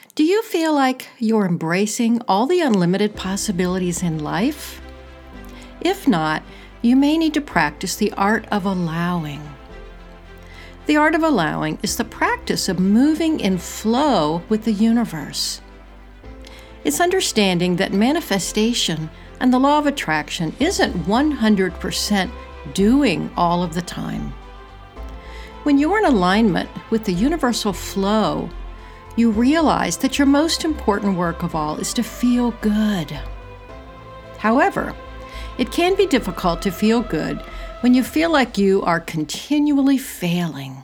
Do you feel like you're embracing all the unlimited possibilities in life? If not, you may need to practice the art of allowing. The art of allowing is the practice of moving in flow with the universe. It's understanding that manifestation and the law of attraction isn't 100% doing all of the time. When you're in alignment with the universal flow, you realize that your most important work of all is to feel good. However, it can be difficult to feel good when you feel like you are continually failing.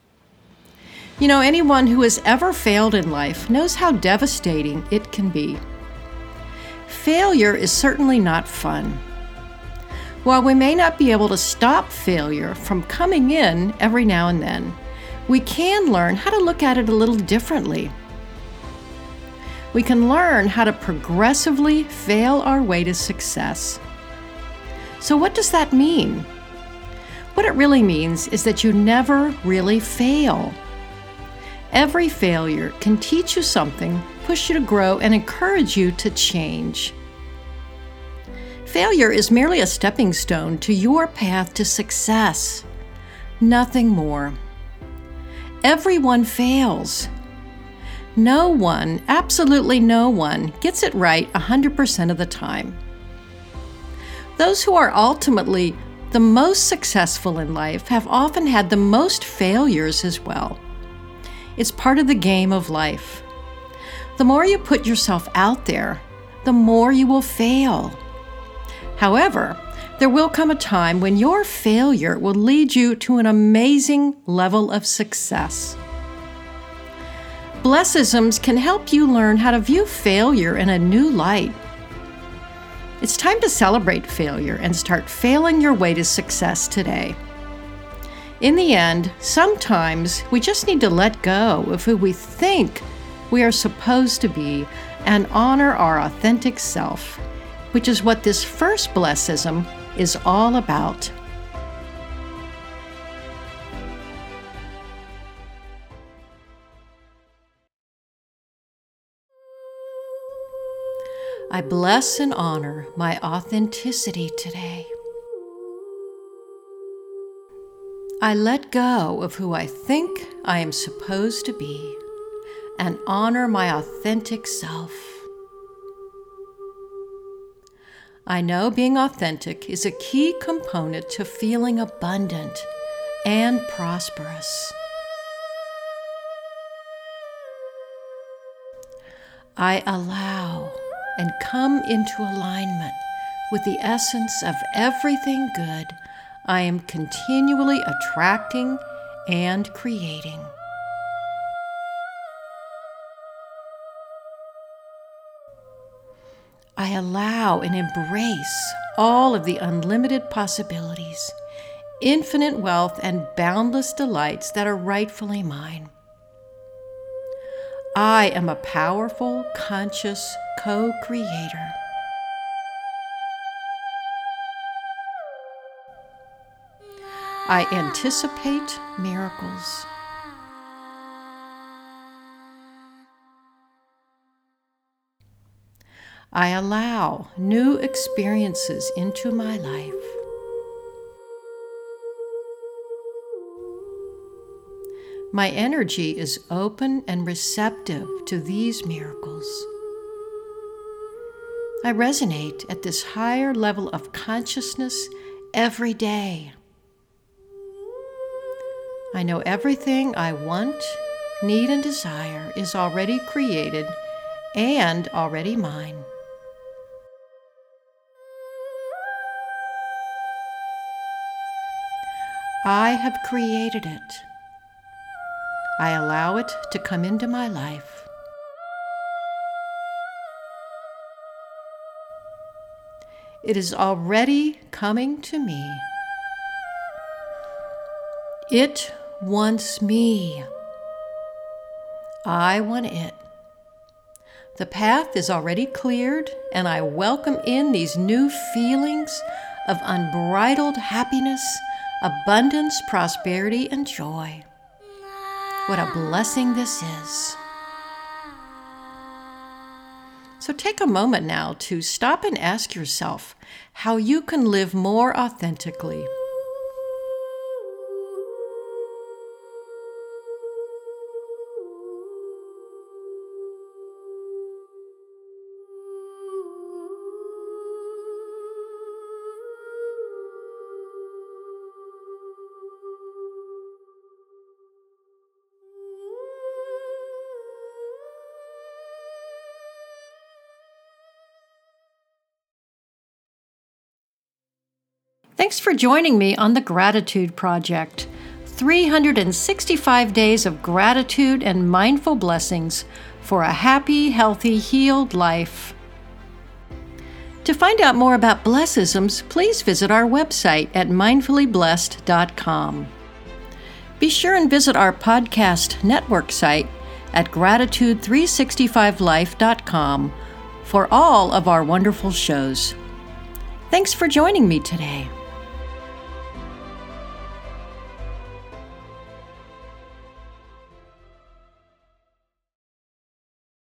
Anyone who has ever failed in life knows how devastating it can be. Failure is certainly not fun. While we may not be able to stop failure from coming in every now and then, we can learn how to look at it a little differently. We can learn how to progressively fail our way to success. So what does that mean? What it really means is that you never really fail. Every failure can teach you something, push you to grow, and encourage you to change. Failure is merely a stepping stone to your path to success. Nothing more. Everyone fails. No one, absolutely no one, gets it right 100% of the time. Those who are ultimately the most successful in life have often had the most failures as well. It's part of the game of life. The more you put yourself out there, the more you will fail. However, there will come a time when your failure will lead you to an amazing level of success. Blessisms can help you learn how to view failure in a new light. It's time to celebrate failure and start failing your way to success today. In the end, sometimes we just need to let go of who we think we are supposed to be and honor our authentic self, which is what this first blessism is all about. I bless and honor my authenticity today. I let go of who I think I am supposed to be and honor my authentic self. I know being authentic is a key component to feeling abundant and prosperous. I allow and come into alignment with the essence of everything good I am continually attracting and creating. I allow and embrace all of the unlimited possibilities, infinite wealth, and boundless delights that are rightfully mine. I am a powerful, conscious co-creator. I anticipate miracles. I allow new experiences into my life. My energy is open and receptive to these miracles. I resonate at this higher level of consciousness every day. I know everything I want, need, and desire is already created and already mine. I have created it. I allow it to come into my life. It is already coming to me. It wants me. I want it. The path is already cleared, and I welcome in these new feelings of unbridled happiness, abundance, prosperity, and joy. What a blessing this is. So take a moment now to stop and ask yourself how you can live more authentically. Thanks for joining me on the Gratitude Project. 365 days of gratitude and mindful blessings for a happy, healthy, healed life. To find out more about Blessisms, please visit our website at mindfullyblessed.com. Be sure and visit our podcast network site at gratitude365life.com for all of our wonderful shows. Thanks for joining me today.